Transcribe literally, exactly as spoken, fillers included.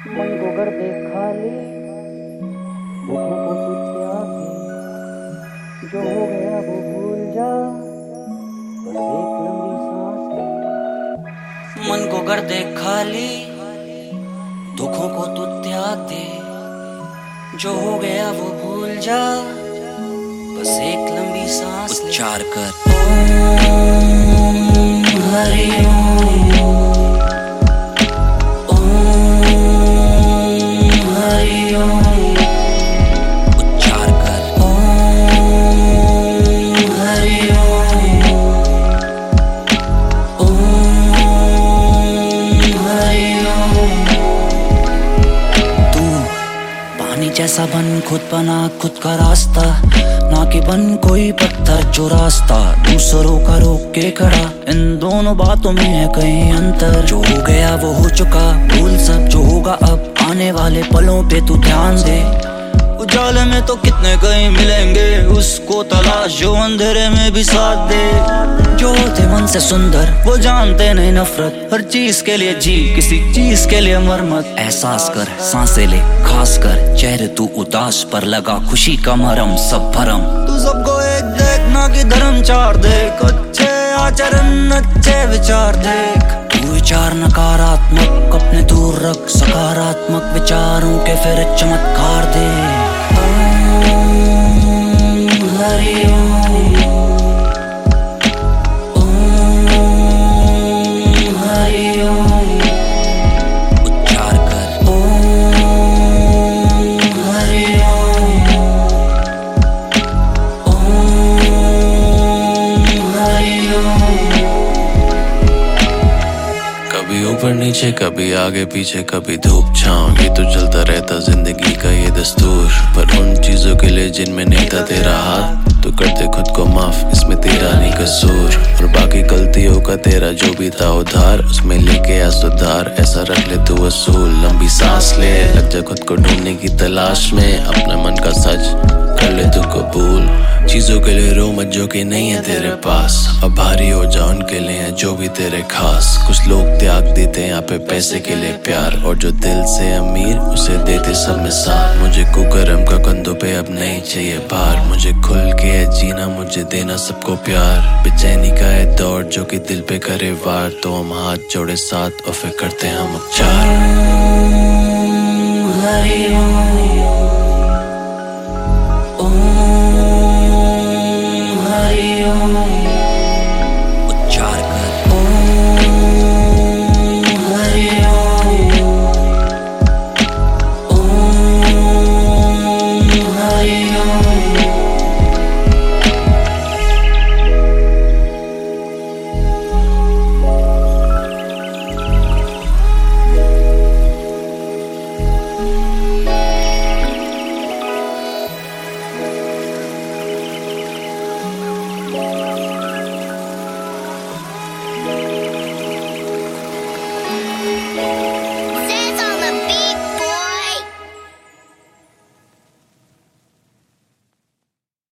मन को कर दे खाली, दुखों को तू त्यागे, जो हो गया वो भूल जा, बस एक लंबी सांस ले। मन को कर दे खाली, दुखों को तू त्याग दे, जो हो गया वो भूल जा, बस एक लंबी सांस ले। उच्चार कर ओम हरि ओम, उच्चार कर ओम हरि ओम, ओम हरि ओम। तू पानी जैसा बन, खुद बना खुद का रास्ता, ना कि बन कोई पत्थर जो रास्ता दूसरों का रोक के खड़ा। इन दोनों बातों में है कहीं अंतर, जो हो गया वो हो चुका, भूल सब जो होगा अब। आने वाले पलों पे तू ध्यान दे, उजाले में तो कितने कहीं मिलेंगे, उसको तलाश जो अंधेरे में भी साथ दे। जो होते मन से सुंदर वो जानते नहीं नफरत, हर चीज के लिए जी, किसी चीज के लिए मर मत। एहसास कर सांसें ले खास कर, चेहरे तू उदास पर लगा खुशी का मरम सब भरम। तू सबको एक देखना कि धर्म चार देख, अच्छे आचरण अच्छे विचार देख। तू विचार नकारात्मक अपने दूर रख, सकारात्मक विचारों के फिर चमत्कार दे। ओम हरि ओम, ओम हरि ओम, उच्चार कर ओम हरि ओम, ओम हरि ओम। कभी ऊपर नीचे कभी आगे पीछे कभी धूप छांव, ये तो चलता रहता जिंदगी का ये दस्तूर। पर उन चीजों के लिए जिनमें नहीं था तेरा हाथ, तो करते खुद को माफ, इसमें तेरा नहीं कसूर। और बाकी गलतियों का तेरा जो भी था उधार, उसमें लेके आ सुधार, ऐसा रख ले तू असूल। लंबी सांस ले, लग जा खुद को ढूंढने की तलाश में, अपने मन का सच कर ले तू कबूल। चीजों के लिए रो मत जो कि नहीं है तेरे पास, अब भारी हो जा उनके लिए है जो भी तेरे खास। कुछ लोग त्याग देते हैं यहाँ पे पैसे के लिए प्यार, और जो दिल से अमीर उसे देते सब में साथ। मुझे कुकरम का कंधों पे अब नहीं चाहिए भार, मुझे खुल के है जीना, मुझे देना सबको प्यार। बेचैनी का है दौर जो कि दिल पे करे वार, तो हम हाथ जोड़े साथ और फिर करते हम उपचार। हरि ओम।